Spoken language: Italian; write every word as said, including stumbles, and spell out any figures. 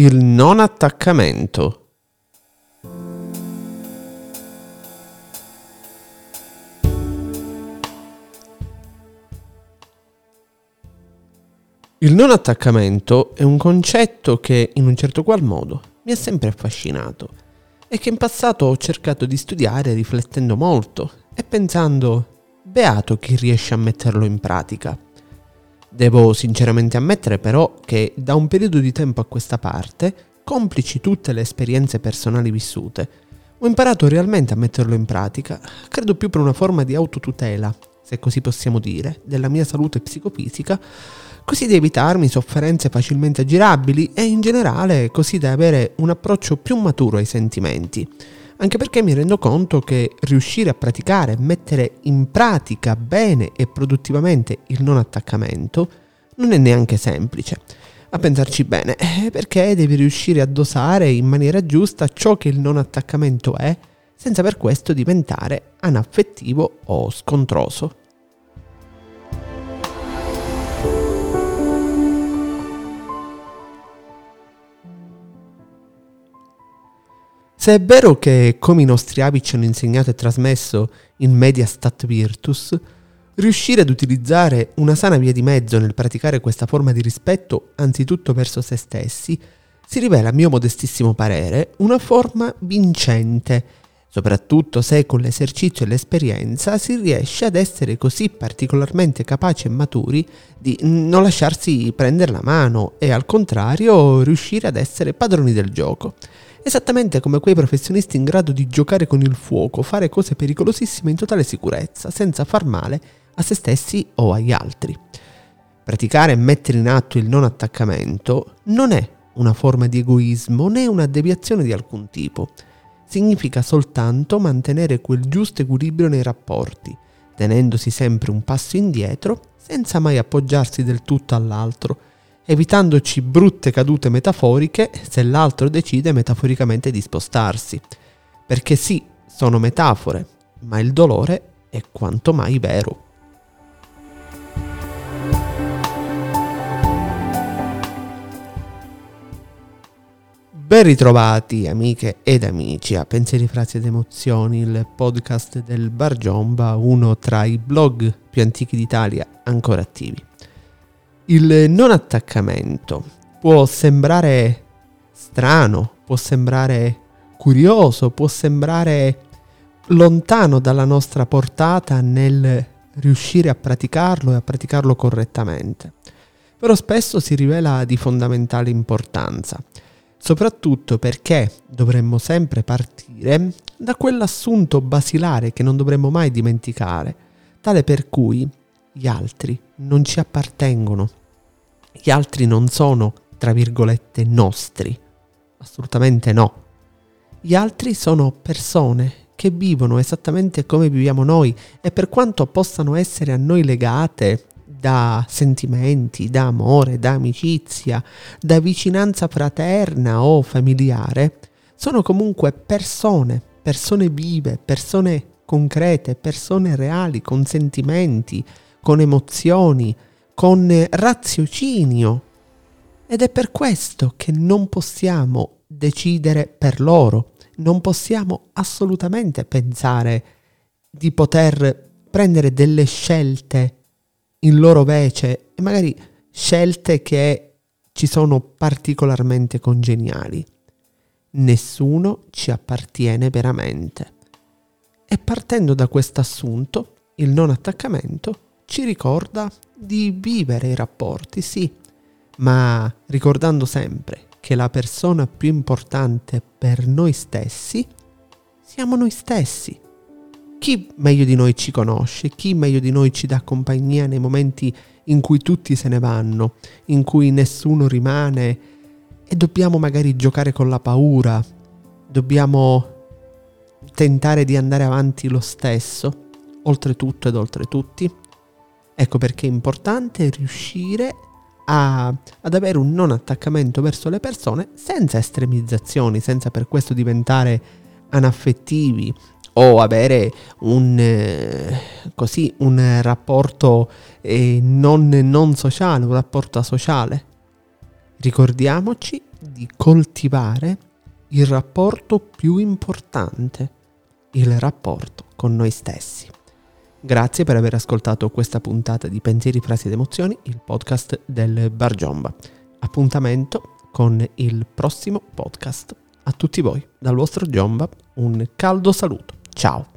Il non attaccamento. Il non attaccamento è un concetto che, in un certo qual modo, mi ha sempre affascinato e che in passato ho cercato di studiare riflettendo molto e pensando, beato chi riesce a metterlo in pratica. Devo sinceramente ammettere però che da un periodo di tempo a questa parte, complici tutte le esperienze personali vissute, ho imparato realmente a metterlo in pratica, credo più per una forma di autotutela, se così possiamo dire, della mia salute psicofisica, così da evitarmi sofferenze facilmente aggirabili e in generale così da avere un approccio più maturo ai sentimenti. Anche perché mi rendo conto che riuscire a praticare e mettere in pratica bene e produttivamente il non attaccamento non è neanche semplice. A pensarci bene, perché devi riuscire a dosare in maniera giusta ciò che il non attaccamento è, senza per questo diventare anaffettivo o scontroso. Se è vero che, come i nostri avi ci hanno insegnato e trasmesso in media stat virtus, riuscire ad utilizzare una sana via di mezzo nel praticare questa forma di rispetto, anzitutto verso se stessi, si rivela, a mio modestissimo parere, una forma vincente, soprattutto se con l'esercizio e l'esperienza si riesce ad essere così particolarmente capaci e maturi di non lasciarsi prendere la mano e, al contrario, riuscire ad essere padroni del gioco. Esattamente come quei professionisti in grado di giocare con il fuoco, fare cose pericolosissime in totale sicurezza, senza far male a se stessi o agli altri. Praticare e mettere in atto il non attaccamento non è una forma di egoismo né una deviazione di alcun tipo. Significa soltanto mantenere quel giusto equilibrio nei rapporti, tenendosi sempre un passo indietro, senza mai appoggiarsi del tutto all'altro, evitandoci brutte cadute metaforiche se l'altro decide metaforicamente di spostarsi. Perché sì, sono metafore, ma il dolore è quanto mai vero. Ben ritrovati amiche ed amici a Pensieri, Frasi ed Emozioni, il podcast del Bar Giomba, uno tra i blog più antichi d'Italia ancora attivi. Il non attaccamento può sembrare strano, può sembrare curioso, può sembrare lontano dalla nostra portata nel riuscire a praticarlo e a praticarlo correttamente. Però spesso si rivela di fondamentale importanza, soprattutto perché dovremmo sempre partire da quell'assunto basilare che non dovremmo mai dimenticare, tale per cui gli altri non ci appartengono. Gli altri non sono, tra virgolette, nostri. Assolutamente no. Gli altri sono persone che vivono esattamente come viviamo noi e per quanto possano essere a noi legate da sentimenti, da amore, da amicizia, da vicinanza fraterna o familiare, sono comunque persone, persone vive, persone concrete, persone reali, con sentimenti, con emozioni, con raziocinio, ed è per questo che non possiamo decidere per loro, non possiamo assolutamente pensare di poter prendere delle scelte in loro vece e magari scelte che ci sono particolarmente congeniali. Nessuno ci appartiene veramente. E partendo da questo assunto, il non attaccamento ci ricorda di vivere i rapporti, sì, ma ricordando sempre che la persona più importante per noi stessi siamo noi stessi. Chi meglio di noi ci conosce, chi meglio di noi ci dà compagnia nei momenti in cui tutti se ne vanno, in cui nessuno rimane e dobbiamo magari giocare con la paura, dobbiamo tentare di andare avanti lo stesso, oltre tutto ed oltre tutti. Ecco perché è importante riuscire a, ad avere un non attaccamento verso le persone senza estremizzazioni, senza per questo diventare anaffettivi o avere un, eh, così, un rapporto eh, non, non sociale, un rapporto asociale. Ricordiamoci di di coltivare il rapporto più importante, il rapporto con noi stessi. Grazie per aver ascoltato questa puntata di Pensieri, Frasi ed Emozioni, il podcast del Bar Giomba. Appuntamento con il prossimo podcast. A tutti voi, dal vostro Giomba, un caldo saluto. Ciao!